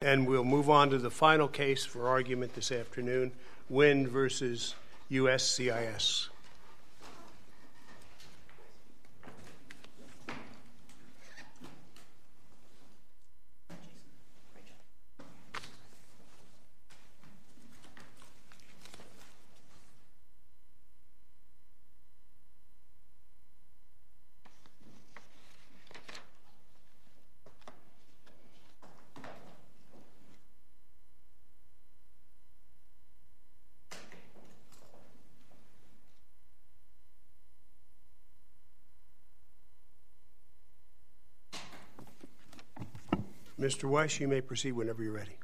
And we'll move on to the final case for argument this afternoon, Wynn versus USCIS. Mr. Weiss, you may proceed whenever you're ready.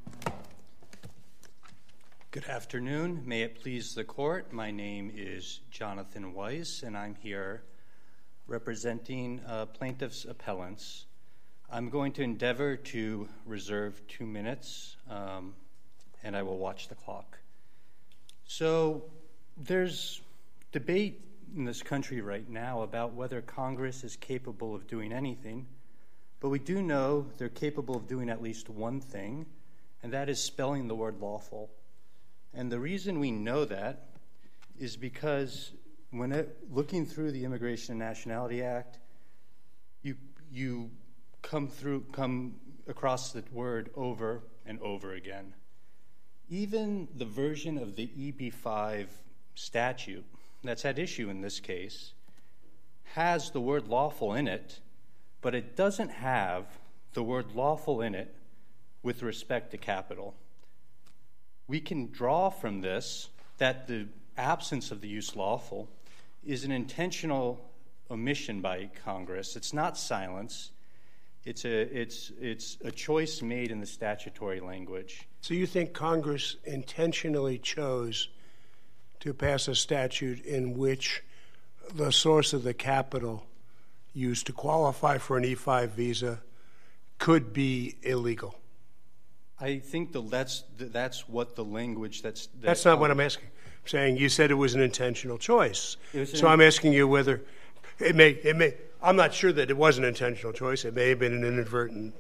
Good afternoon. May it please the court. My name is Jonathan Weiss, and I'm here representing plaintiffs' appellants. I'm going to endeavor to reserve 2 minutes, and I will watch the clock. So there's debate in this country right now about whether Congress is capable of doing anything. But we do know they're capable of doing at least one thing, and that is spelling the word lawful. And the reason we know that is because when looking through the Immigration and Nationality Act, you come across the word over and over again. Even the version of the EB-5 statute that's at issue in this case has the word lawful in it, but it doesn't have the word lawful in it with respect to capital. We can draw from this that the absence of the use lawful is an intentional omission by Congress. It's not silence. It's a choice made in the statutory language. So you think Congress intentionally chose to pass a statute in which the source of the capital used to qualify for an E-5 visa could be illegal? I think that's what the language that's not what I'm asking. I'm saying you said it was an intentional choice. I'm asking you whether it may. I'm not sure that it was an intentional choice. It may have been an inadvertent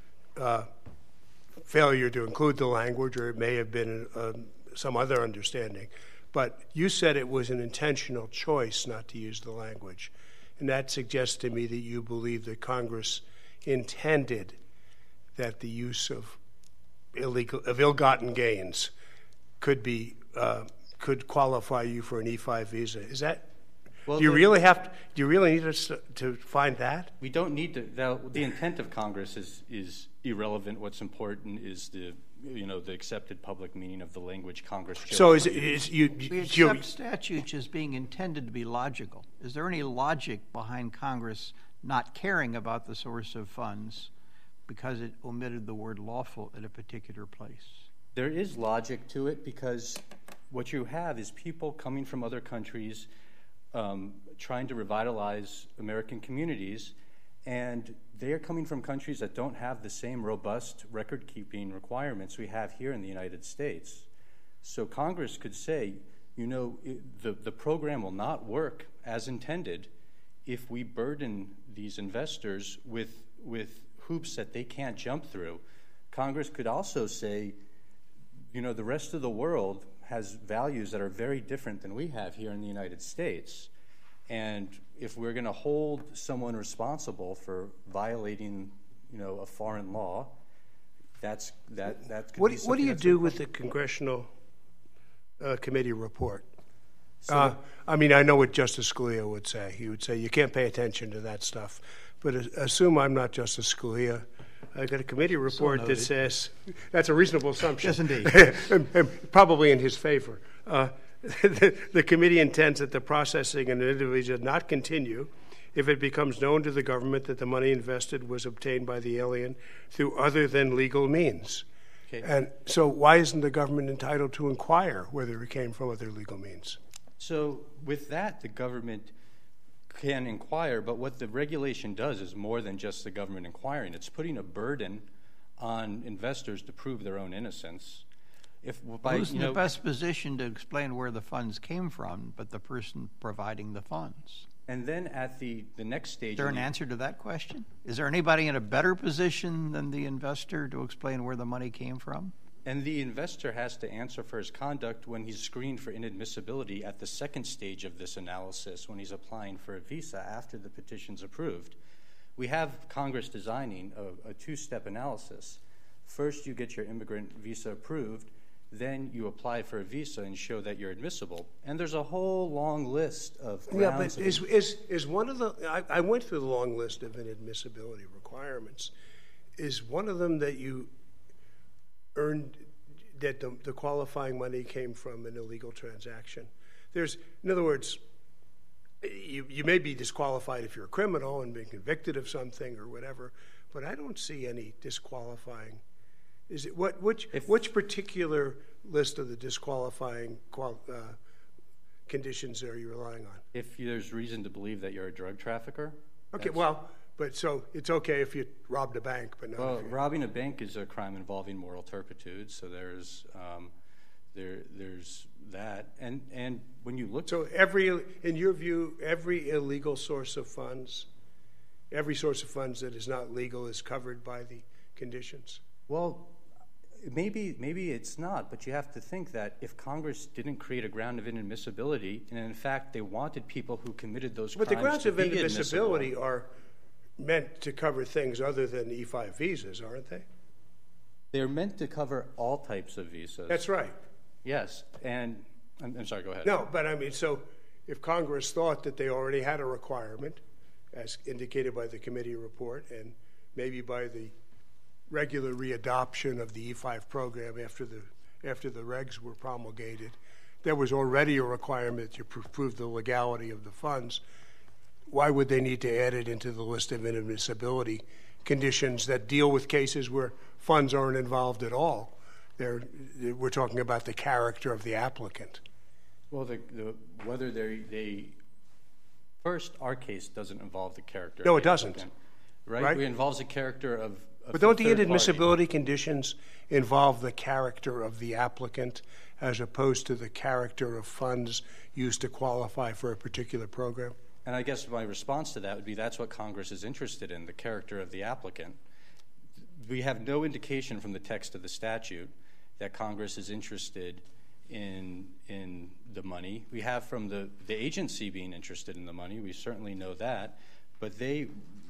failure to include the language, or it may have been some other understanding. But you said it was an intentional choice not to use the language. And that suggests to me that you believe that Congress intended that the use of ill-gotten gains could qualify you for an E-5 visa. Is that? Well, do you really need us to find that? We don't need to. The intent of Congress is irrelevant. What's important is the accepted public meaning of the language Congress chose. So we accept statutes as being intended to be logical. Is there any logic behind Congress not caring about the source of funds because it omitted the word lawful at a particular place? There is logic to it, because what you have is people coming from other countries trying to revitalize American communities, and they are coming from countries that don't have the same robust record-keeping requirements we have here in the United States. So Congress could say, the program will not work as intended if we burden these investors with hoops that they can't jump through. Congress could also say, the rest of the world has values that are very different than we have here in the United States. And if we're going to hold someone responsible for violating, a foreign law, that could be something. What do you do with the Congressional Committee report? I know what Justice Scalia would say. He would say you can't pay attention to that stuff. But assume I'm not Justice Scalia. I got a committee report that says that's a reasonable assumption. Yes, indeed. Probably in his favor. The committee intends that the processing of an individual not continue if it becomes known to the government that the money invested was obtained by the alien through other than legal means. Okay. And so why isn't the government entitled to inquire whether it came from other legal means? So with that, the government can inquire, but what the regulation does is more than just the government inquiring. It's putting a burden on investors to prove their own innocence. Who's in the best position to explain where the funds came from but the person providing the funds? And then at the next stage... Is there an answer to that question? Is there anybody in a better position than the investor to explain where the money came from? And the investor has to answer for his conduct when he's screened for inadmissibility at the second stage of this analysis, when he's applying for a visa after the petition's approved. We have Congress designing a two-step analysis. First, you get your immigrant visa approved, then you apply for a visa and show that you're admissible. And there's a whole long list of grounds. Yeah, but is one of the... I went through the long list of inadmissibility requirements. Is one of them that you earned, that the qualifying money came from an illegal transaction? In other words, you may be disqualified if you're a criminal and been convicted of something or whatever, but I don't see any disqualifying. Is it which particular list of the disqualifying conditions are you relying on? If there's reason to believe that you're a drug trafficker. Okay, but so it's okay if you robbed a bank, but not. Well, robbing a bank is a crime involving moral turpitude, so there's that. And when you look, so in your view, every illegal source of funds, every source of funds that is not legal is covered by the conditions. Well, maybe it's not, but you have to think that if Congress didn't create a ground of inadmissibility, and in fact they wanted people who committed those crimes to be admissible. But the grounds of inadmissibility are meant to cover things other than E-5 visas, aren't they? They're meant to cover all types of visas. That's right. Yes, and I'm sorry, go ahead. No, but I mean, so if Congress thought that they already had a requirement, as indicated by the committee report, and maybe by the regular readoption of the E-5 program after the regs were promulgated, there was already a requirement to prove the legality of the funds. Why would they need to add it into the list of inadmissibility conditions that deal with cases where funds aren't involved at all? We're talking about the character of the applicant. Well, whether they first, our case doesn't involve the character. No, of the it doesn't. applicant, right? It involves the character of. But don't the inadmissibility conditions involve the character of the applicant as opposed to the character of funds used to qualify for a particular program? And I guess my response to that would be that's what Congress is interested in, the character of the applicant. We have no indication from the text of the statute that Congress is interested in the money. We have from the agency being interested in the money. We certainly know that. But they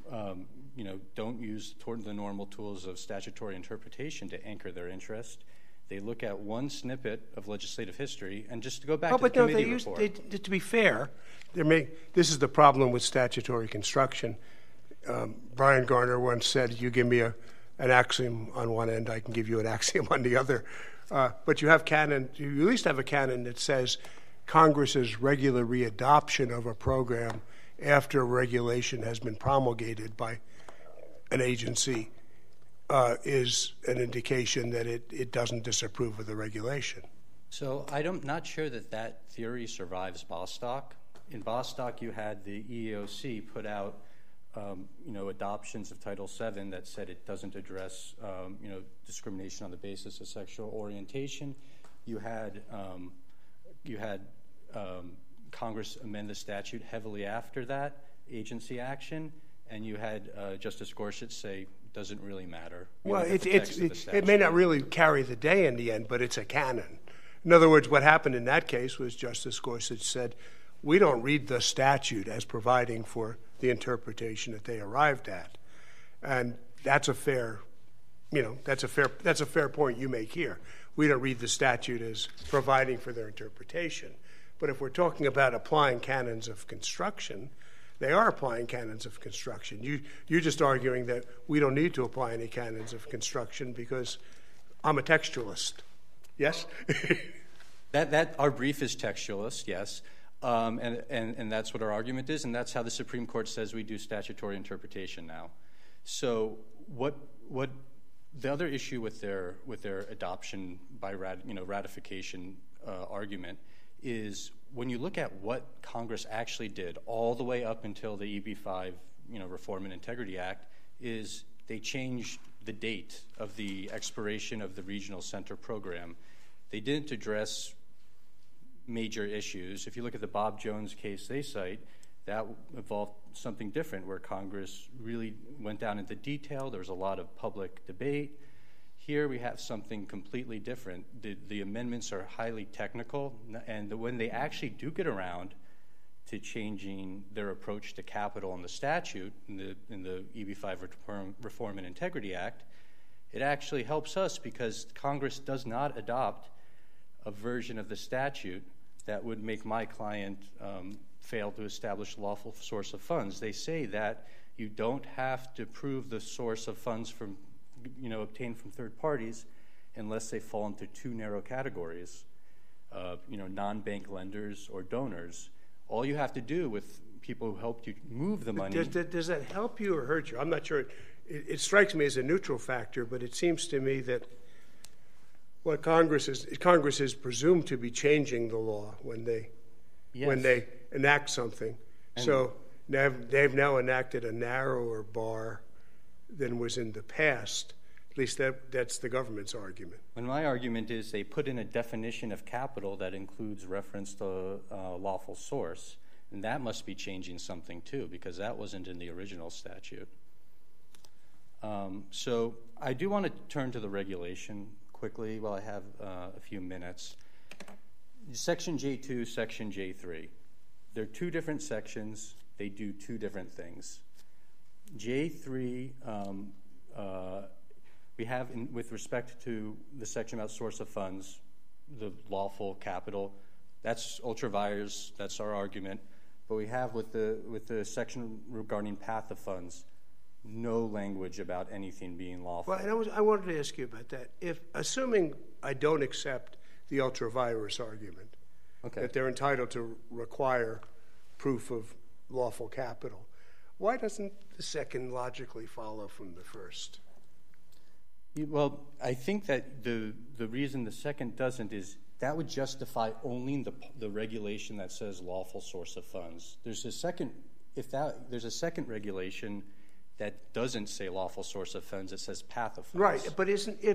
don't use the normal tools of statutory interpretation to anchor their interest. They look at one snippet of legislative history, and just to go back to the committee report. To be fair, this is the problem with statutory construction. Brian Garner once said, you give me an axiom on one end, I can give you an axiom on the other. But you at least have a canon that says Congress's regular readoption of a program after a regulation has been promulgated by an agency is an indication that it doesn't disapprove of the regulation. So I'm not sure that theory survives Bostock. In Bostock, you had the EEOC put out adoptions of Title VII that said it doesn't address discrimination on the basis of sexual orientation. You had Congress amend the statute heavily after that agency action, and you had Justice Gorsuch say it doesn't really matter. Well, it may not really carry the day in the end, but it's a canon. In other words, what happened in that case was Justice Gorsuch said, we don't read the statute as providing for the interpretation that they arrived at, and that's a fair point you make here. We don't read the statute as providing for their interpretation. But if we're talking about applying canons of construction, they are applying canons of construction. You're just arguing that we don't need to apply any canons of construction because I'm a textualist. Yes? That our brief is textualist, yes. And that's what our argument is, and that's how the Supreme Court says we do statutory interpretation now. So what the other issue with their adoption by ratification argument is when you look at what Congress actually did all the way up until the EB-5 Reform and Integrity Act is they changed the date of the expiration of the regional center program. They didn't address major issues. If you look at the Bob Jones case they cite, that involved something different, where Congress really went down into detail. There was a lot of public debate. Here we have something completely different. The amendments are highly technical, and when they actually do get around to changing their approach to capital in the statute, in the EB-5 Reform and Integrity Act, it actually helps us because Congress does not adopt a version of the statute that would make my client fail to establish lawful source of funds. They say that you don't have to prove the source of funds from, obtained from third parties unless they fall into two narrow categories, non-bank lenders or donors. All you have to do with people who helped you move the money. Does that help you or hurt you? I'm not sure. It strikes me as a neutral factor, but it seems to me that what Congress is presumed to be changing the law when they enact something. And so they've now enacted a narrower bar than was in the past. At least that's the government's argument. And my argument is they put in a definition of capital that includes reference to lawful source, and that must be changing something too, because that wasn't in the original statute. So I do want to turn to the regulation quickly while I have a few minutes. Section J2, Section J3. They're two different sections. They do two different things. J3, we have, with respect to the section about source of funds, the lawful capital, that's ultra vires, that's our argument. But we have with the section regarding path of funds, no language about anything being lawful. Well, and I wanted to ask you about that. Assuming I don't accept the ultra virus argument, that they're entitled to require proof of lawful capital, why doesn't the second logically follow from the first? Well, I think that the reason the second doesn't is that would justify only the regulation that says lawful source of funds. There's a second regulation that doesn't say lawful source of funds, it says path of funds. Right, but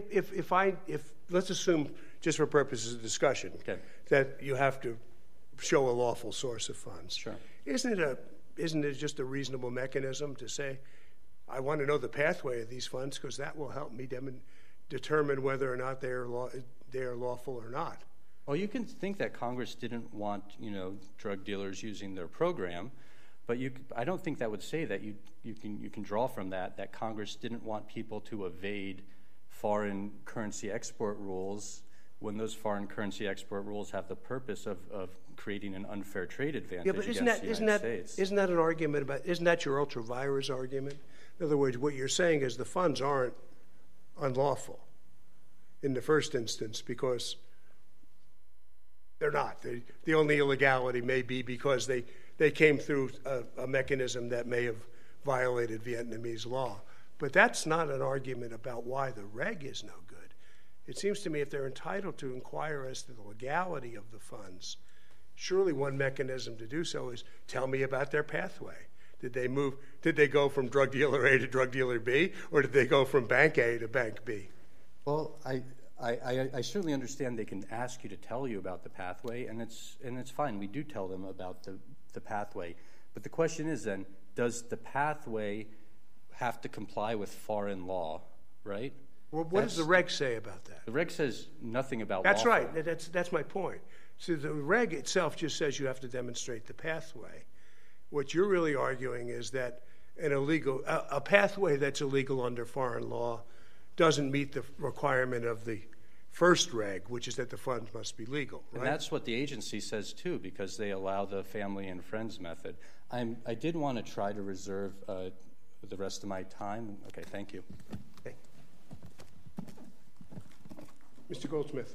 if let's assume, just for purposes of discussion, that you have to show a lawful source of funds. Sure. Isn't it just a reasonable mechanism to say, I want to know the pathway of these funds because that will help me determine whether or not they are lawful or not? Well, you can think that Congress didn't want drug dealers using their program, but I don't think that would say that you can draw from that Congress didn't want people to evade foreign currency export rules when those foreign currency export rules have the purpose of creating an unfair trade advantage against the United States. Isn't that an argument isn't that your ultra virus argument? In other words, what you're saying is the funds aren't unlawful in the first instance because they're not. The only illegality may be because they came through a mechanism that may have violated Vietnamese law. But that's not an argument about why the reg is no good. It seems to me if they're entitled to inquire as to the legality of the funds, surely one mechanism to do so is tell me about their pathway. Did they go from drug dealer A to drug dealer B, or did they go from bank A to bank B? Well, I certainly understand they can ask you to tell you about the pathway, and it's fine. We do tell them about the pathway. But the question is then, does the pathway have to comply with foreign law, right? Well, what does the reg say about that? The reg says nothing about That's lawful. Right. That's my point. So the reg itself just says you have to demonstrate the pathway. What you're really arguing is that a pathway that's illegal under foreign law doesn't meet the requirement of the first reg, which is that the funds must be legal. Right? And that's what the agency says too, because they allow the family and friends method. I did want to try to reserve the rest of my time. Okay, thank you. Okay. Mr. Goldsmith.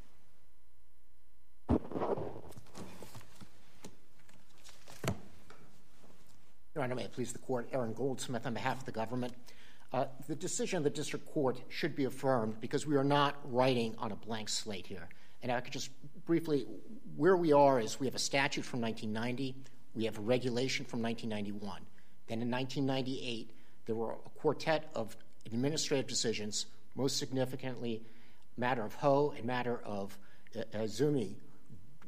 Your Honor, may it please the Court, Aaron Goldsmith on behalf of the government. The decision of the district court should be affirmed because we are not writing on a blank slate here. And I could just briefly, where we are is we have a statute from 1990, we have a regulation from 1991. Then in 1998, there were a quartet of administrative decisions, most significantly matter of Ho and matter of Zumi,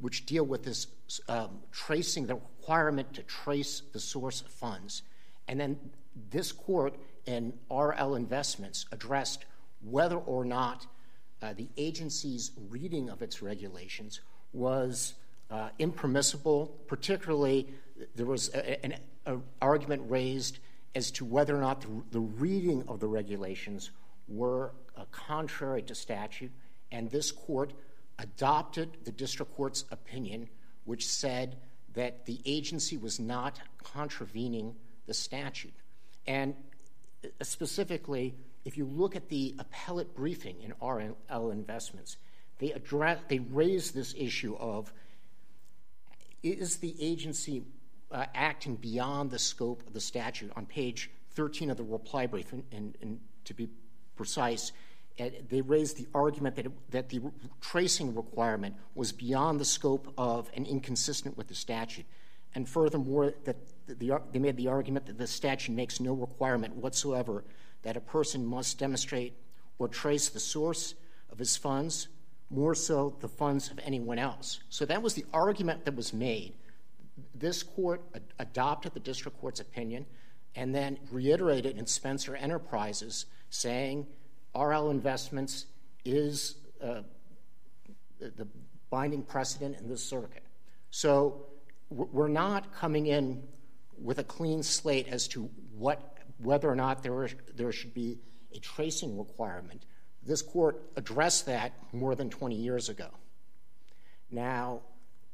which deal with this tracing, the requirement to trace the source of funds. And then this court in RL Investments addressed whether or not the agency's reading of its regulations was impermissible. Particularly, there was an argument raised as to whether or not the reading of the regulations were contrary to statute, and this court adopted the district court's opinion, which said that the agency was not contravening the statute. And specifically, if you look at the appellate briefing in RL Investments, they raised this issue of, is the agency acting beyond the scope of the statute? On page 13 of the reply brief, and to be precise, they raised the argument that the tracing requirement was beyond the scope of and inconsistent with the statute. And furthermore, that they made the argument that the statute makes no requirement whatsoever that a person must demonstrate or trace the source of his funds, more so the funds of anyone else. So that was the argument that was made. This court adopted the district court's opinion and then reiterated in Spencer Enterprises, saying RL Investments is the binding precedent in this circuit. So we're not coming in with a clean slate as to whether or not there should be a tracing requirement. This court addressed that more than 20 years ago. Now,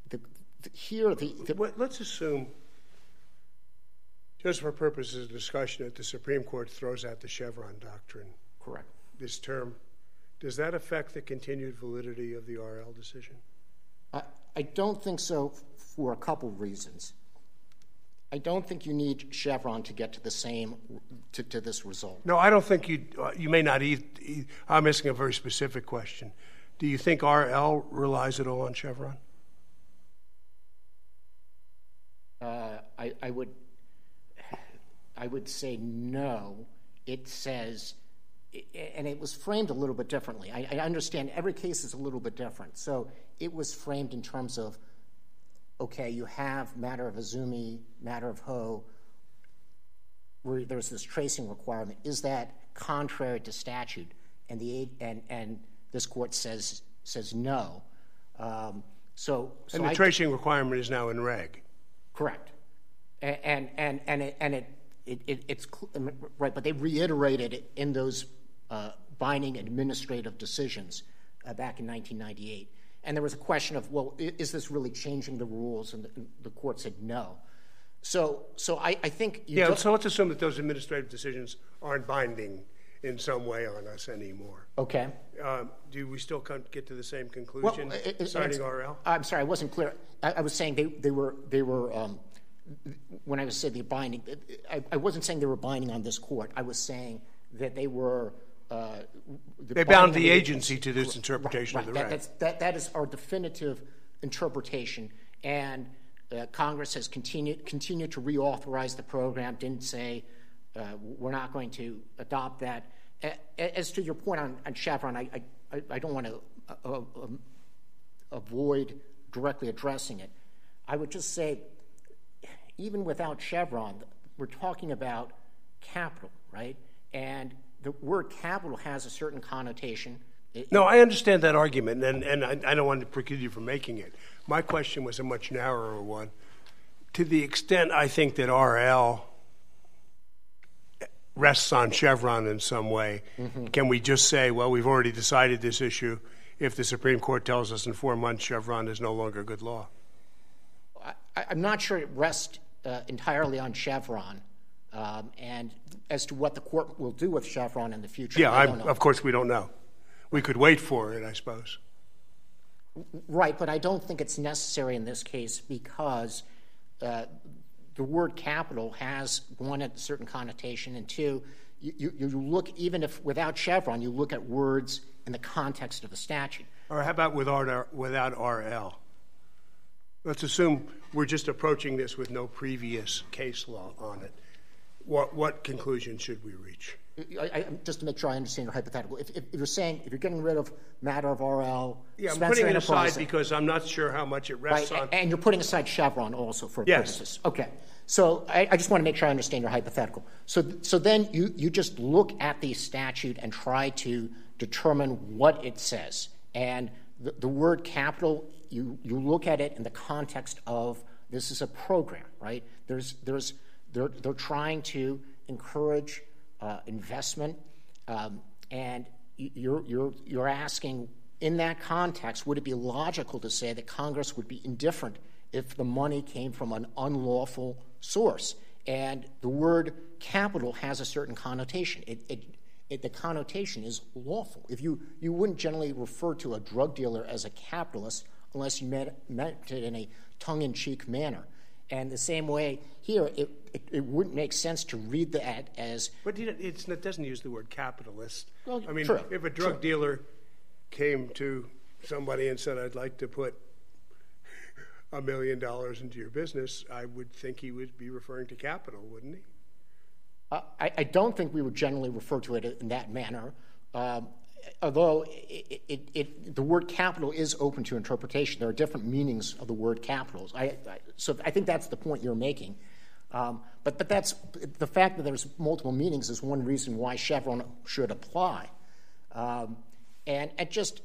let's assume, just for purposes of discussion, that the Supreme Court throws out the Chevron doctrine. Correct. This term, does that affect the continued validity of the RL decision? I don't think so, for a couple reasons. I don't think you need Chevron to get to the same to this result. No, I don't think you may not. I'm asking a very specific question. Do you think RL relies at all on Chevron? I would say no. It says, and it was framed a little bit differently. I understand every case is a little bit different. So it was framed in terms of, okay, you have matter of Azumi, matter of Ho, where there's this tracing requirement. Is that contrary to statute? And this court says no. And the tracing requirement is now in reg. Correct. And it's right, but they reiterated it in those binding administrative decisions back in 1998. And there was a question of, well, is this really changing the rules? And the court said no. So I think so let's assume that those administrative decisions aren't binding in some way on us anymore. Okay. Do we still get to the same conclusion, citing RL? I'm sorry, I wasn't clear. I was saying they were when I said they're binding, I wasn't saying they were binding on this court. I was saying that they were they bound the agency to this interpretation of the reg. That is our definitive interpretation, and Congress has continued to reauthorize the program, didn't say we're not going to adopt that. As to your point on Chevron, I don't want to avoid directly addressing it. I would just say, even without Chevron, we're talking about capital, right? And the word capital has a certain connotation. No, I understand that argument, and I don't want to preclude you from making it. My question was a much narrower one. To the extent I think that RL rests on Chevron in some way, can we just say, well, we've already decided this issue. If the Supreme Court tells us in 4 months Chevron is no longer good law? I'm not sure it rests entirely on Chevron. And as to what the court will do with Chevron in the future, I don't know. Of course we don't know. We could wait for it, I suppose. Right, but I don't think it's necessary in this case because the word capital has, one, a certain connotation, and two, you look, even if without Chevron, you look at words in the context of the statute. Or how about without RL? Let's assume we're just approaching this with no previous case law on it. What conclusion should we reach? Just to make sure I understand your hypothetical, if you're saying if you're getting rid of matter of RL, yeah, I'm Spencer putting it Enterprise, aside because I'm not sure how much it rests on. And you're putting aside Chevron also for yes. purposes. Okay. So I just want to make sure I understand your hypothetical. So then you just look at the statute and try to determine what it says. And the word capital, you look at it in the context of this is a program, right? They're trying to encourage investment, and you're asking in that context, would it be logical to say that Congress would be indifferent if the money came from an unlawful source? And the word capital has a certain connotation. The connotation is lawful. If you wouldn't generally refer to a drug dealer as a capitalist unless you meant it in a tongue-in-cheek manner. And the same way here, it wouldn't make sense to read that as... But it doesn't use the word capitalist. Well, I mean, true, if a drug dealer came to somebody and said, I'd like to put $1 million into your business, I would think he would be referring to capital, wouldn't he? I don't think we would generally refer to it in that manner, although the word capital is open to interpretation. There are different meanings of the word capital. So I think that's the point you're making. But that's the fact that there's multiple meanings is one reason why Chevron should apply. And just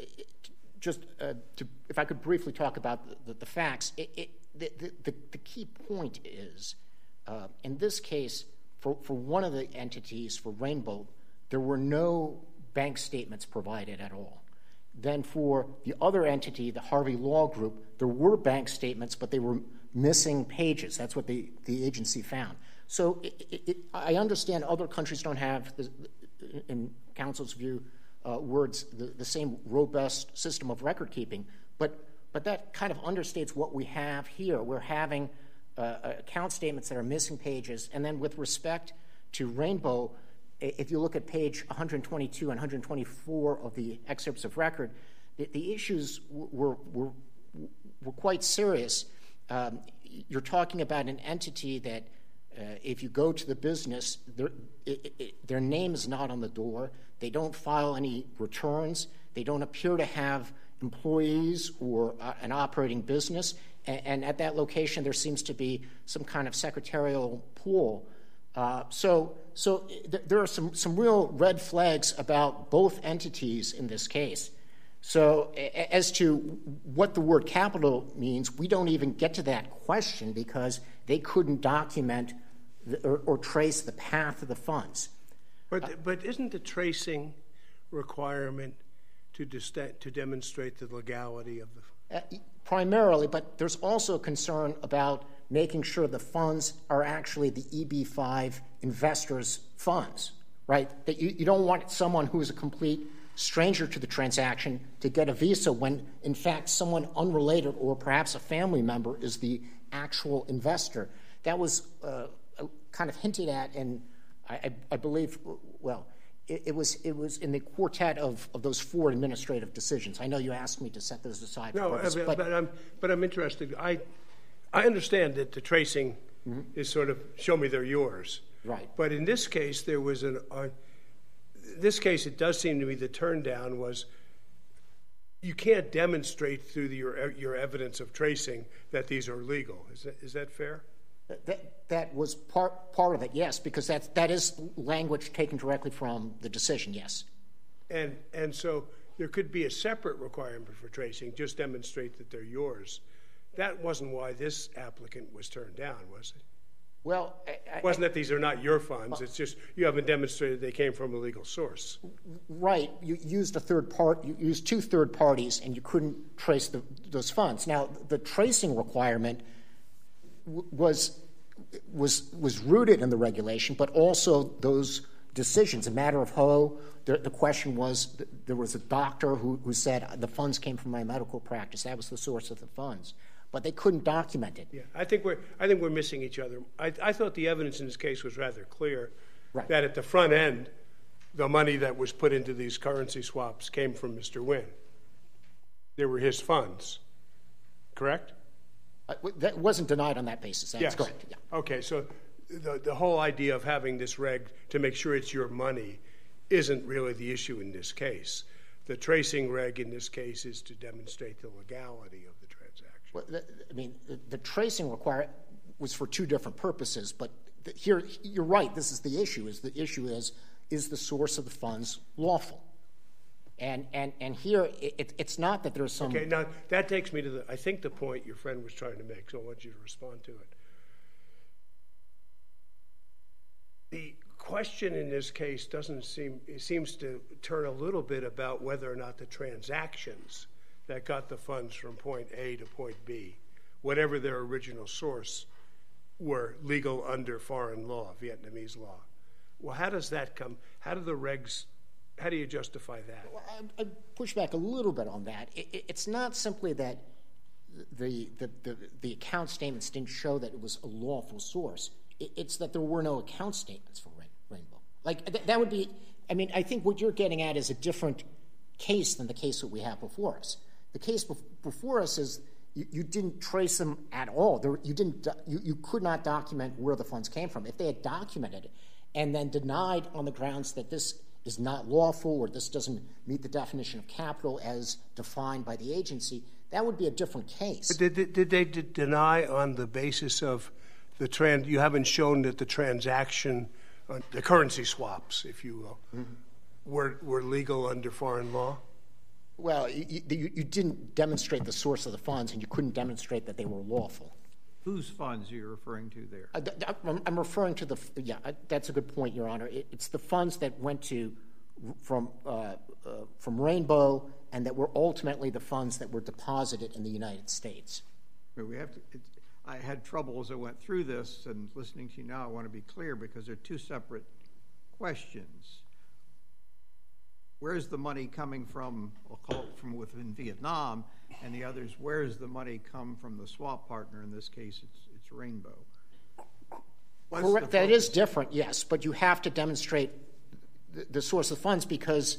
if I could briefly talk about the facts, the key point is, in this case, for one of the entities, for Rainbow, there were no bank statements provided at all. Then for the other entity, the Harvey Law Group, there were bank statements, but they were missing pages. That's what the agency found. So I understand other countries don't have, in counsel's view, the same robust system of record keeping, but that kind of understates what we have here. We're having account statements that are missing pages, and then with respect to Rainbow, if you look at page 122 and 124 of the excerpts of record, the issues were quite serious. You're talking about an entity that, if you go to the business, their name is not on the door. They don't file any returns. They don't appear to have employees or an operating business. And at that location, there seems to be some kind of secretarial pool. So there are some real red flags about both entities in this case. So as to what the word capital means, we don't even get to that question because they couldn't document or trace the path of the funds. But isn't the tracing requirement to demonstrate the legality of the... Primarily, but there's also a concern about making sure the funds are actually the EB-5 investors' funds, right? That you don't want someone who is a complete stranger to the transaction to get a visa when, in fact, someone unrelated or perhaps a family member is the actual investor. That was kind of hinted at, and I believe, well, it was in the quartet of those four administrative decisions. I know you asked me to set those aside. No, but I'm interested. I understand that the tracing is sort of show me they're yours. Right. But in this case, there was this case, it does seem to me the turn down was you can't demonstrate through your evidence of tracing that these are legal. Is that fair? That was part of it, yes, because that is language taken directly from the decision, yes. And so there could be a separate requirement for tracing, just demonstrate that they're yours. That wasn't why this applicant was turned down, was it? Well, it wasn't that these are not your funds. It's just you haven't demonstrated they came from a legal source. Right. You used you used two third parties, and you couldn't trace those funds. Now, the tracing requirement was rooted in the regulation, but also those decisions. A matter of Ho, the question was there was a doctor who said the funds came from my medical practice. That was the source of the funds. But they couldn't document it. Yeah, I think we're missing each other. I thought the evidence in this case was rather clear, right, that at the front end, the money that was put into these currency swaps came from Mr. Nguyen. They were his funds, correct? That wasn't denied on that basis. That's correct. Yeah. Okay, so the whole idea of having this reg to make sure it's your money isn't really the issue in this case. The tracing reg in this case is to demonstrate the legality of the transaction. Well, the tracing was for two different purposes, but here you're right. This is the issue. Is the source of the funds lawful? And here it's not that there's some. Okay, now that takes me to I think the point your friend was trying to make. So I want you to respond to it. The question in this case seems to turn a little bit about whether or not the transactions that got the funds from point A to point B, whatever their original source, were legal under foreign law, Vietnamese law. Well, how does that come? How do you justify that? Well, I push back a little bit on that. It's not simply that the account statements didn't show that it was a lawful source. It's that there were no account statements for Rainbow. Like that would be. I mean, I think what you're getting at is a different case than the case that we have before us. The case before us is you didn't trace them at all. You could not document where the funds came from. If they had documented it and then denied on the grounds that this is not lawful or this doesn't meet the definition of capital as defined by the agency, that would be a different case. But did they deny on the basis of you haven't shown that the transaction, the currency swaps, if you will, were legal under foreign law? Well, you didn't demonstrate the source of the funds, and you couldn't demonstrate that they were lawful. Whose funds are you referring to there? I'm referring to that's a good point, Your Honor. It's the funds that went from Rainbow and that were ultimately the funds that were deposited in the United States. I had trouble as I went through this, and listening to you now, I want to be clear because they're two separate questions. Where's the money coming from? I'll call it from within Vietnam, and the others, where's the money come from the swap partner? In this case, it's Rainbow. Correct. That is different, yes, but you have to demonstrate the source of funds because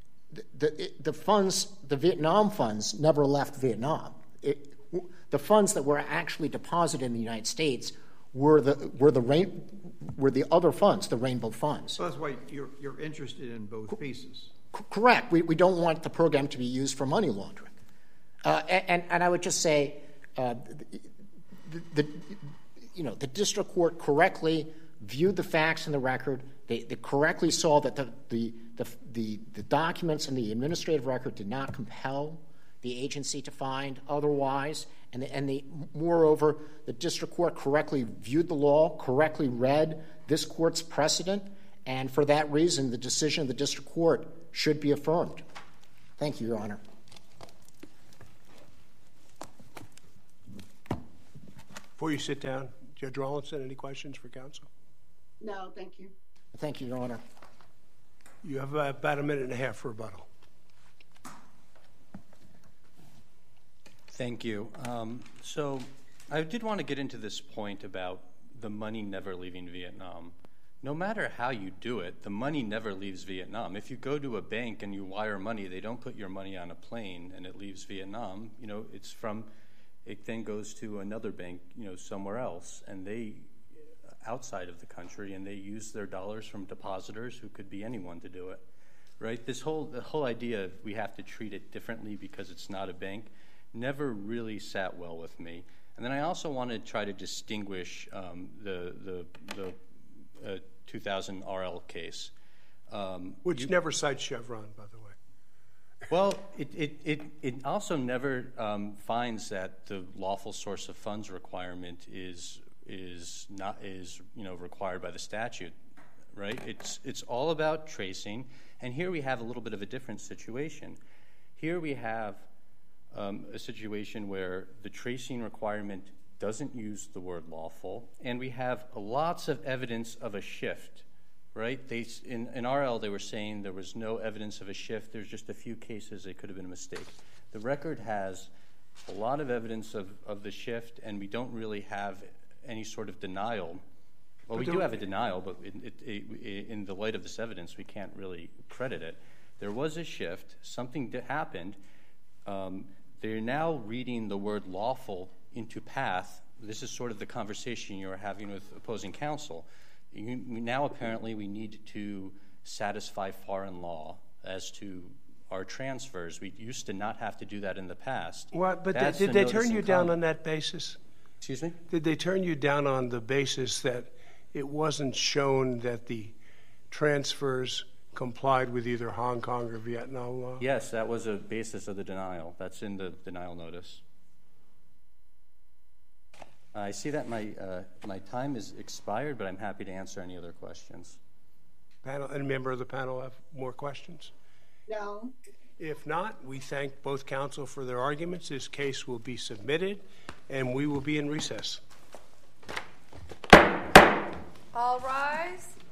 the Vietnam funds never left Vietnam. The funds that were actually deposited in the United States were the other funds, the Rainbow funds. So that's why you're interested in both pieces. Correct. We don't want the program to be used for money laundering. And I would just say, the district court correctly viewed the facts in the record. They correctly saw that the documents in the administrative record did not compel the agency to find otherwise. And moreover, the district court correctly viewed the law, correctly read this court's precedent, and for that reason, the decision of the district court should be affirmed. Thank you, Your Honor. Before you sit down, Judge Rawlinson, any questions for counsel? No, thank you. Thank you, Your Honor. You have about a minute and a half for rebuttal. Thank you. So I did want to get into this point about the money never leaving Vietnam. No matter how you do it, the money never leaves Vietnam. If you go to a bank and you wire money, they don't put your money on a plane and it leaves Vietnam. It then goes to another bank, somewhere else, and they outside of the country, and they use their dollars from depositors who could be anyone to do it, right? The whole idea of we have to treat it differently because it's not a bank never really sat well with me. And then I also want to try to distinguish the 2000 RL case. Which never cites Chevron, by the way. Well, it also never finds that the lawful source of funds requirement is required by the statute, right? It's all about tracing, and here we have a little bit of a different situation. Here we have a situation where the tracing requirement doesn't use the word lawful, and we have lots of evidence of a shift, right? In RL, they were saying there was no evidence of a shift. There's just a few cases it could have been a mistake. The record has a lot of evidence of the shift, and we don't really have any sort of denial. Well, we do have a denial, but in the light of this evidence, we can't really credit it. There was a shift. Something happened. They're now reading the word lawful into path this is sort of the conversation you're having with opposing counsel. Now apparently we need to satisfy foreign law as to our transfers. We used to not have to do that in the past. Well, but did they turn you down on that basis? Excuse me? Did they turn you down on the basis that it wasn't shown that the transfers complied with either Hong Kong or Vietnam law? Yes, that was a basis of the denial. That's in the denial notice. I see that my time is expired, but I'm happy to answer any other questions. Panel, any member of the panel have more questions? No. If not, we thank both counsel for their arguments. This case will be submitted, and we will be in recess. All rise.